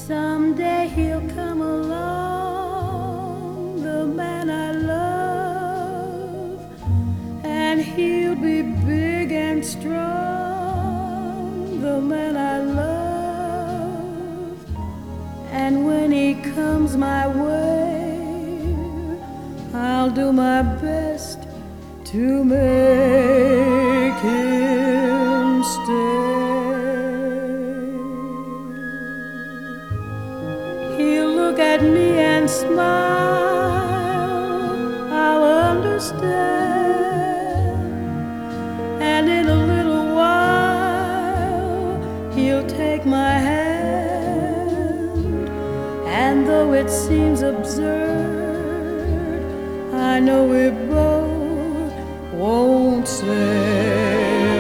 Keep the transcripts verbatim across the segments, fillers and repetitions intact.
Someday he'll come along, the man I love, and he'll be big and strong, the man I love. And when he comes my way, I'll do my best to make him stay. He'll look at me and smile, I'll understand, and in a little while he'll take my hand. And though it seems absurd, I know we both won't say a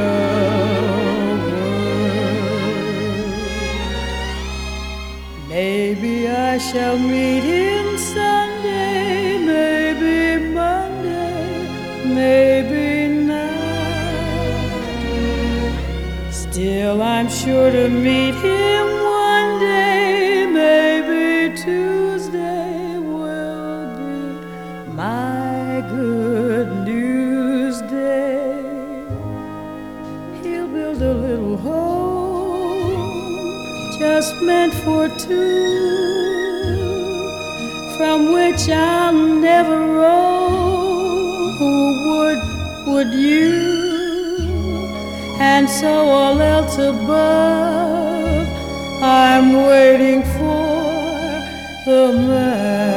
word. Maybe I shall meet him Sunday, maybe Monday, maybe not. Still I'm sure to meet him one day, maybe Tuesday will be my good news day. He'll build a little home just meant for two, from which I'll never roam. Who would, would you? And so all else above, I'm waiting for the man